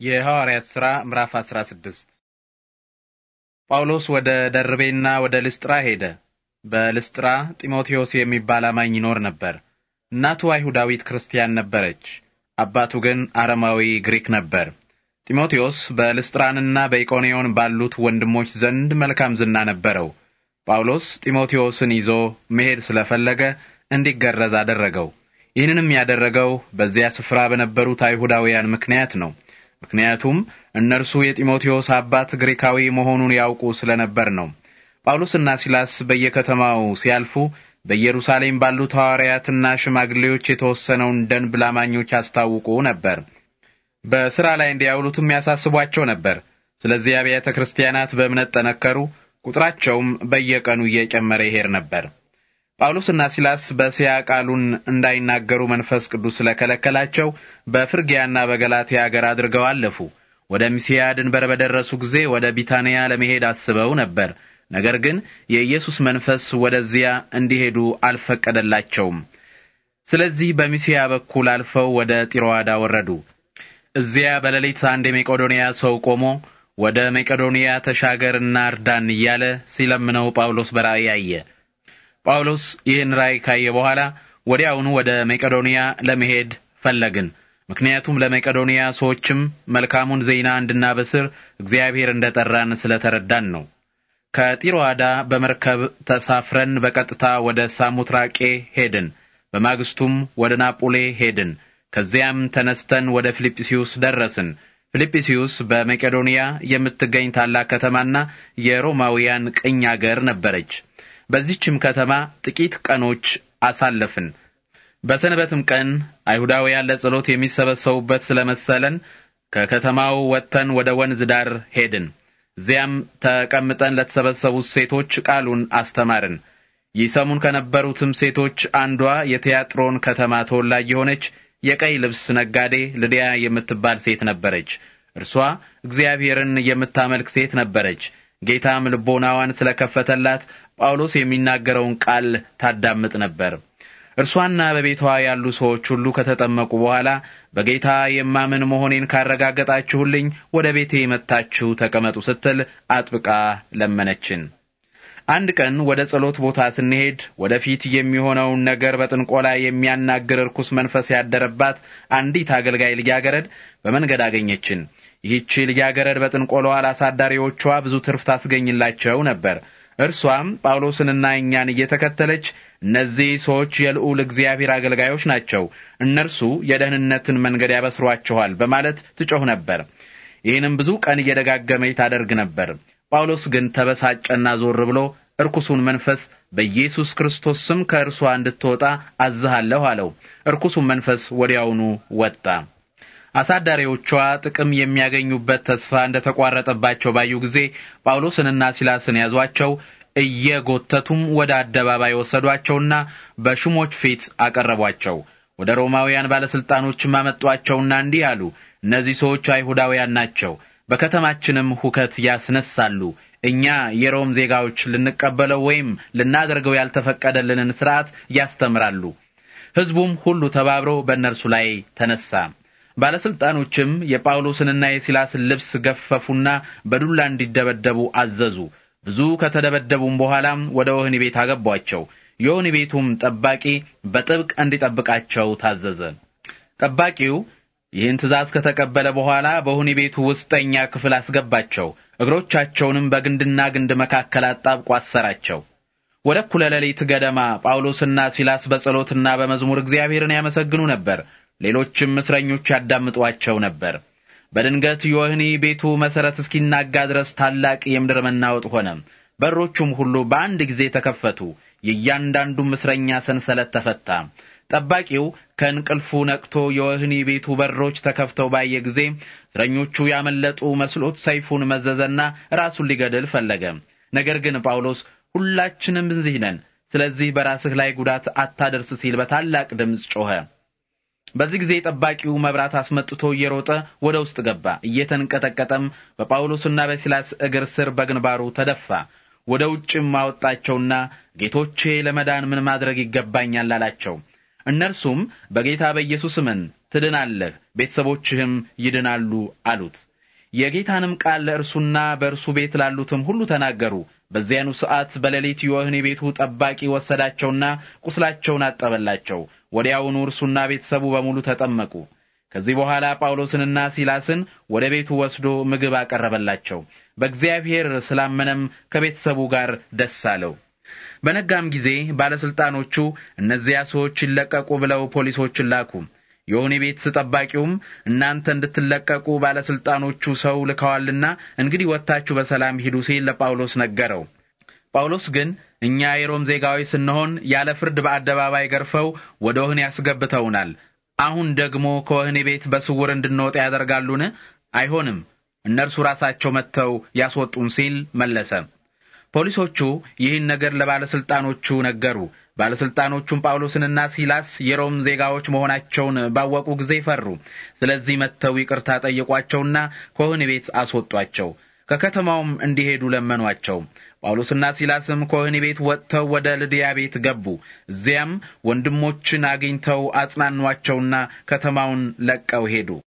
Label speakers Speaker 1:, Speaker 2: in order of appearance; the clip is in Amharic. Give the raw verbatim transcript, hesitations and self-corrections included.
Speaker 1: የሐዋርያት ሥራ ምዕራፍ አስራ ስድስት ጳውሎስ ወደ ደርቤና ወደ ልስጥራ ሄደ። በልስጥራ ጢሞቴዎስ የሚባል አማኝ ይኖር ነበር። እናቱ አይሁዳዊት ክርስቲያን ነበረች። አባቱ ግን አረማዊ ግሪክ ነበር። ጢሞቴዎስ በልስጥራንና በኢቆንዮን ባሉት ወንድሞች ዘንድ መልካም ዝና ነበረው። ጳውሎስ ጢሞቴዎስን ይዞ መሄድ ስለፈለገ እንዲገረዝ አደረገው። ይህንንም ያደረገው በዚያ ስፍራ በነበሩት አይሁዳውያን ምክንያት ነው። ምክንያቱም እነርሱ የጢሞቴዎስ አባት ግሪካዊ መሆኑን ያውቁ ስለነበር ነው። ጳውሎስና ሲላስ በየከተማው ሲያልፉ በኢየሩሳሌም ባሉት ሐዋርያትና ሽማግሌዎች የተወሰነውን ደንብ ላማኞች ያስታውቁ ነበር። በሥራ ላይ እንዲያውሉትም ያሳስቧቸው ነበር። ስለዚህ አብያተ ክርስቲያናት በእምነት ጠነከሩ፣ ቁጥራቸውም በየቀኑ እየጨመረ ይሄድ ነበር። ጳውሎስና ሲላስ በእስያ ቃሉን እንዳይናገሩ መንፈስ ቅዱስ ስለከለከላቸው በፍርግያና በገላትያ አገር አድርገው አለፉ። ወደ ሚስያ ድንበር በደረሱ ጊዜ ወደ ቢታንያ ለመሄድ አስበው ነበር። ነገር ግን የኢየሱስ መንፈስ ወደዚያ እንዲሄዱ አልፈቀደላቸውም። ስለዚህ በሚስያ በኩል አልፈው ወደ ጢሮአዳ ወረዱ። እዚያ በሌሊት አንድ የመቄዶንያ ሰው ቆሞ ወደ መቄዶንያ ተሻገርና እርዳን እያለ ሲለምነው ጳውሎስ በራእይ አየ። ጳውሎስ ይህን ራእይ ካየ በኋላ ወዲያውኑ ወደ መቄዶንያ ለመሄድ ፈለግን። ምክንያቱም ለመቄዶንያ ሰዎችም መልካሙን ዜና እንድናበስር እግዚአብሔር እንደጠራን ስለተረዳን ነው። ከጢሮአዳ በመርከብ ተሳፍረን በቀጥታ ወደ ሳሙትራቄ ሄድን። በማግስቱም ወደ ናጶሌ ሄድን። ከዚያም ተነስተን ወደ ፊልጵስዩስ ደረስን። ፊልጵስዩስ በመቄዶንያ የምትገኝ ታላቅ ከተማና የሮማውያን ቅኝ አገር ነበረች። በዚህችም ከተማ ጥቂት ቀኖች አሳለፍን። በሰንበትም ቀን አይሁዳውያን ለጸሎት የሚሰበሰቡበት ስለመሰለን ከከተማው ወጥተን ወደ ወንዝ ዳር ሄድን። እዚያም ተቀምጠን ለተሰበሰቡት ሴቶች ቃሉን አስተማርን። ይሰሙን ከነበሩትም ሴቶች አንዷ የቲያጥሮን ከተማ ተወላጅ የሆነች የቀይ ልብስ ነጋዴ ልዲያ የምትባል ሴት ነበረች። እርሷ እግዚአብሔርን የምታመልክ ሴት ነበረች። ጌታም ልቦናዋን ስለከፈተላት ጳውሎስ የሚናገረውን ቃል ታዳምጥ ነበር። እርሷና በቤቷ ያሉ ሰዎች ሁሉ ከተጠመቁ በኋላ በጌታ የማምን መሆኔን ካረጋገጣችሁልኝ ወደ ቤቴ መጥታችሁ ተቀመጡ ስትል አጥብቃ ለመነችን። አንድ ቀን ወደ ጸሎት ቦታ ስንሄድ ወደፊት የሚሆነውን ነገር በጥንቆላ የሚያናግር ርኩስ መንፈስ ያደረባት አንዲት አገልጋይ ልጃገረድ በመንገድ አገኘችን። ይህች ልጃገረድ በጥንቆላዋ ለአሳዳሪዎቿ ብዙ ትርፍ ታስገኝላቸው ነበር። እርሷም ጳውሎስንና እኛን እየተከተለች እነዚህ ሰዎች የልዑል እግዚአብሔር አገልጋዮች ናቸው፣ እነርሱ የደህንነትን መንገድ ያበስሯችኋል በማለት ትጮህ ነበር። ይህንም ብዙ ቀን እየደጋገመች ታደርግ ነበር። ጳውሎስ ግን ተበሳጨና ዞር ብሎ እርኩሱን መንፈስ በኢየሱስ ክርስቶስ ስም ከእርሷ እንድትወጣ አዝሃለሁ አለው። እርኩሱን መንፈስ ወዲያውኑ ወጣ። አሳዳሪዎቿ ጥቅም የሚያገኙበት ተስፋ እንደተቋረጠባቸው ባዩ ጊዜ ጳውሎስንና ሲላስን ያዟቸው፣ እየጎተቱም ወደ አደባባይ ወሰዷቸውና በሹሞች ፊት አቀረቧቸው። ወደ ሮማውያን ባለስልጣኖችም አመጧቸውና እንዲህ አሉ፣ እነዚህ ሰዎች አይሁዳውያን ናቸው፣ በከተማችንም ሁከት ያስነሳሉ። እኛ የሮም ዜጋዎች ልንቀበለው ወይም ልናደርገው ያልተፈቀደልንን ሥርዓት ያስተምራሉ። ሕዝቡም ሁሉ ተባብረው በእነርሱ ላይ ተነሳ። ባለስልጣኖችም የጳውሎስንና የሲላስን ልብስ ገፈፉና በዱላ እንዲደበደቡ አዘዙ። ብዙ ከተደበደቡም በኋላ ወደ ወህኒ ቤት አገቧቸው። የወህኒ ቤቱም ጠባቂ በጥብቅ እንዲጠብቃቸው ታዘዘ። ጠባቂው ይህን ትእዛዝ ከተቀበለ በኋላ በወህኒ ቤቱ ውስጠኛ ክፍል አስገባቸው። እግሮቻቸውንም በግንድና ግንድ መካከል አጣብቆ አሰራቸው። ወደ እኩለ ሌሊት ገደማ ጳውሎስና ሲላስ በጸሎትና በመዝሙር እግዚአብሔርን ያመሰግኑ ነበር። ሌሎችም እስረኞች ያዳምጧቸው ነበር። በድንገት የወህኒ ቤቱ መሠረት እስኪናጋ ድረስ ታላቅ የምድር መናወጥ ሆነ። በሮቹም ሁሉ በአንድ ጊዜ ተከፈቱ። የእያንዳንዱም እስረኛ ሰንሰለት ተፈታ። ጠባቂው ከእንቅልፉ ነቅቶ የወህኒ ቤቱ በሮች ተከፍተው ባየ ጊዜ እስረኞቹ ያመለጡ መስሎት ሰይፉን መዘዘና ራሱን ሊገድል ፈለገ። ነገር ግን ጳውሎስ ሁላችንም እዚህ ነን፣ ስለዚህ በራስህ ላይ ጉዳት አታደርስ ሲል በታላቅ ድምፅ ጮኸ። በዚህ ጊዜ ጠባቂው መብራት አስመጥቶ እየሮጠ ወደ ውስጥ ገባ። እየተንቀጠቀጠም በጳውሎስና በሲላስ እግር ስር በግንባሩ ተደፋ። ወደ ውጭም አወጣቸውና ጌቶቼ ለመዳን ምን ማድረግ ይገባኛል አላቸው። እነርሱም በጌታ በኢየሱስ እመን ትድናለህ፣ ቤተሰቦችህም ይድናሉ አሉት። የጌታንም ቃል ለእርሱና በእርሱ ቤት ላሉትም ሁሉ ተናገሩ። በዚያኑ ሰዓት በሌሊት የወህኒ ቤቱ ጠባቂ ወሰዳቸውና ቁስላቸውን አጠበላቸው። ወዲያውኑ እርሱና ቤተሰቡ በሙሉ ተጠመቁ። ከዚህ በኋላ ጳውሎስንና ሲላስን ወደ ቤቱ ወስዶ ምግብ አቀረበላቸው። በእግዚአብሔር ስላመነም ከቤተሰቡ ጋር ደስ አለው። በነጋም ጊዜ ባለስልጣኖቹ እነዚያ ሰዎች ይለቀቁ ብለው ፖሊሶችን ላኩ። የወህኒ ቤት ጠባቂውም እናንተ እንድትለቀቁ ባለስልጣኖቹ ሰው ልከዋልና እንግዲህ ወጣችሁ በሰላም ሂዱ ሲል ለጳውሎስ ነገረው። ጳውሎስ ግን እኛ የሮም ዜጋዊ ስንሆን ያለ ፍርድ በአደባባይ ገርፈው ወደ ወህኒ ያስገብተውናል። አሁን ደግሞ ከወህኒ ቤት በስውር እንድንወጣ ያደርጋሉን? አይሆንም፣ እነርሱ ራሳቸው መጥተው ያስወጡን ሲል መለሰ። ፖሊሶቹ ይህን ነገር ለባለስልጣኖቹ ነገሩ። ባለስልጣኖቹም ጳውሎስንና ሲላስ የሮም ዜጋዎች መሆናቸውን ባወቁ ጊዜ ፈሩ። ስለዚህ መጥተው ይቅርታ ጠየቋቸውና ከወህኒ ቤት አስወጧቸው። ከከተማውም እንዲሄዱ ለመኗቸው። ጳውሎስና ሲላስም ከወህኒ ቤት ወጥተው ወደ ልድያ ቤት ገቡ። እዚያም ወንድሞችን አግኝተው አጽናኗቸውና ከተማውን ለቀው ሄዱ።